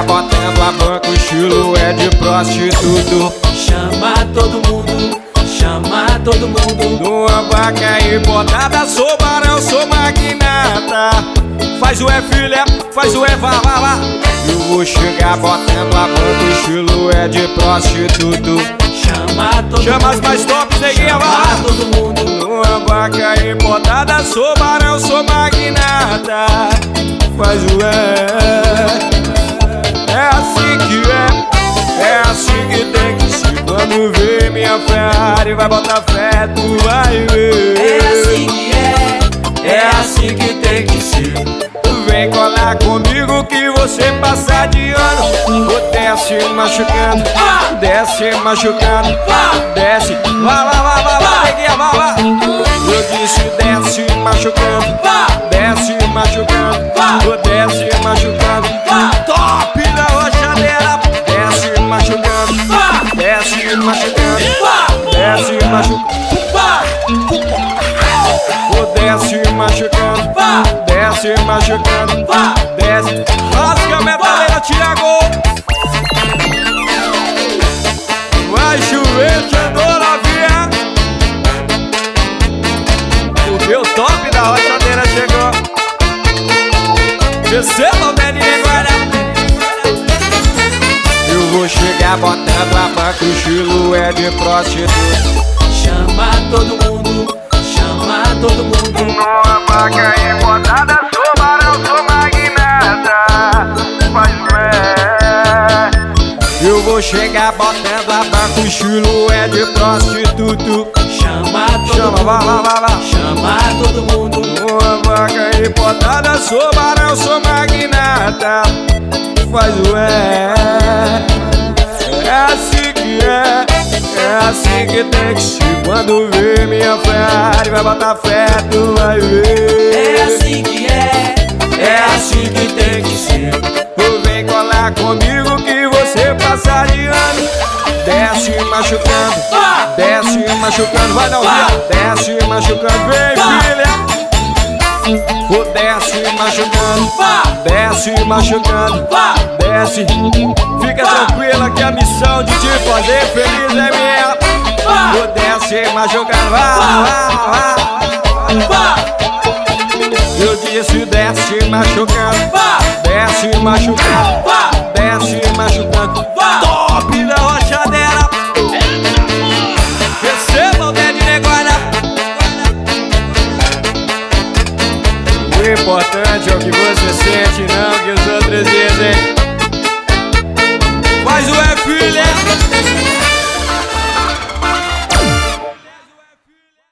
botando a banca, o estilo é de prostituto. Chama todo mundo, chama todo mundo. Numa banca importada, sou barão, sou magnata. Faz o filha, faz o vá, vá, vá. Eu vou chegar botando a banca, o estilo é de prostituto. Chama todo Chama mundo, as mais tops, neguinha, vai lá. chama todo mundo. Numa banca importada, sou barão, sou magnata. Faz o é assim que é assim que tem que ser. Quando vê minha Ferrari, vai botar fé, tu vai ver. É assim que é assim que tem que ser. Vem colar comigo que você passa de ano. Vou desce machucando, desce machucando, desce, vá, vá, vá, vá, vá, neguinha, vá, vá. Eu disse desce machucando, desce machucando, vou desce machucando, top da rochadeira. Desce machucando, desce machucando, desce machucando, vou desce machucando, desce machucando, desce. Rasga a metaleira, Thiago. Vai chover, cenoura, via. O meu top da rochadeira chegou. Receba o Beninho agora. Eu vou chegar botando a banca, o estilo é de prostituto. Chama todo mundo, chama todo mundo. Numa banca importada, sou barão, sou magnata. Faz eu vou chegar botando a banca, o estilo é de prostituto. Chama todo Chama, mundo, vá, vá, vá, vá. chama todo mundo. Numa banca importada, sou barão, sou magnata. Faz o é assim que é assim que tem que ser. Quando vê minha Ferrari, vai botar fé, tu vai ver. É assim que é assim que tem que ser. Vem colar comigo que você passa de ano. Desce machucando, desce machucando, vai dar desce machucando, vem filha. O desce machucando, desce machucando, desce. Fica tranquila que a missão de te fazer feliz é minha. O desce machucando, eu disse desce machucando, desce machucando, desce machucando, top da rochadeira. Receba o dedo negócio. O importante é o que você sente, não que os outros dizem.